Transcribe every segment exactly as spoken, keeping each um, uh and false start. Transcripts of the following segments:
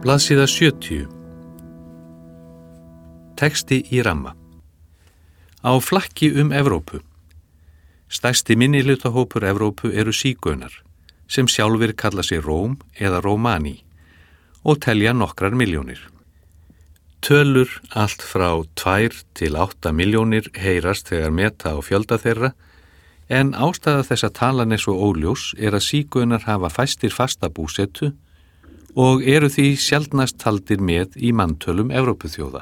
Blaðsíða sjötíu. Texti í ramma. Á flakki um Evrópu. Stærsti minnihlutahópur Evrópu eru sígaunar, sem sjálfir kalla sig Róm eða Rómani og telja nokkrar milljónir. Tölur allt frá tvær til átta milljónir heyrast þegar meta á fjölda þeirra, en ástæða þess að talan er svo óljós er að sígaunar hafa fæstir fasta búsetu og eru því sjaldnast taldir með í manntölum Evrópuþjóða.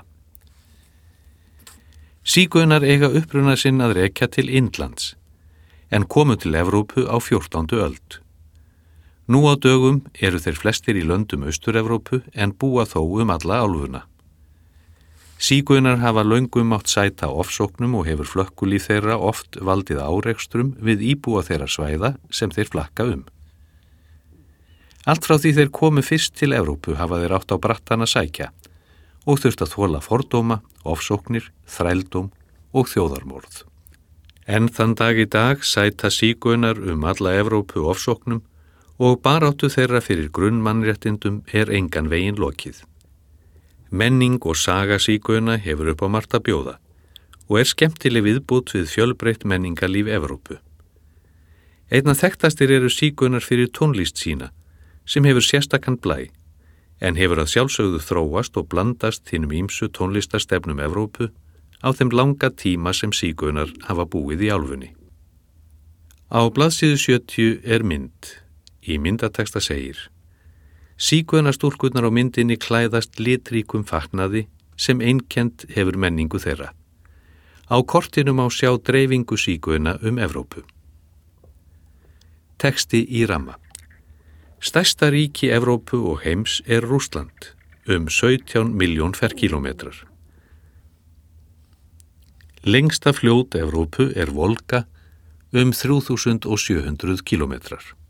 Sígaunar eiga uppruna sinn að rekja til Indlands, en komu til Evrópu á fjórtándu öld. Nú á dögum eru þeir flestir í löndum Austur-Evrópu en búa þó um alla álfuna. Sígaunar hafa löngum mátt sæta ofsóknum og hefur flökkulíf þeirra oft valdið árekstrum við íbúa þeirra svæða sem þeir flakka um. Allt frá því þeir komu fyrst til Evrópu hafa þeir átt á brattan að sækja og þurft að þola fordóma, ofsóknir, þrældóm og þjóðarmorð. En þann dag í dag sæta sígaunar um alla Evrópu ofsóknum og baráttu þeirra fyrir grunnmannréttindum er engan veginn lokið. Menning og saga sígauna hefur upp á margt að bjóða og er skemmtileg viðbót við fjölbreytt menningarlíf Evrópu. Einna þekktastir eru sígaunar fyrir tónlist sína, sem hefur sérstakann blæ, en hefur að sjálfsögðu þróast og blandast hinum ýmsu tónlistarstefnum Evrópu á þeim langa tíma sem sígaunar hafa búið í álfunni. Á blaðsíðu sjötíu er mynd. Í myndateksta segir: Sígaunastúlkurnar á myndinni klæðast litríkum fatnaði sem einkennt hefur menningu þeirra. Á kortinu má sjá dreifingu sígauna um Evrópu. Texti í ramma. Stærsta ríki Evrópu og heims er Rússland, um sautján milljón ferkílómetrar. Lengsta fljót Evrópu er Volga, um þrjú þúsund sjö hundruð kílómetrar.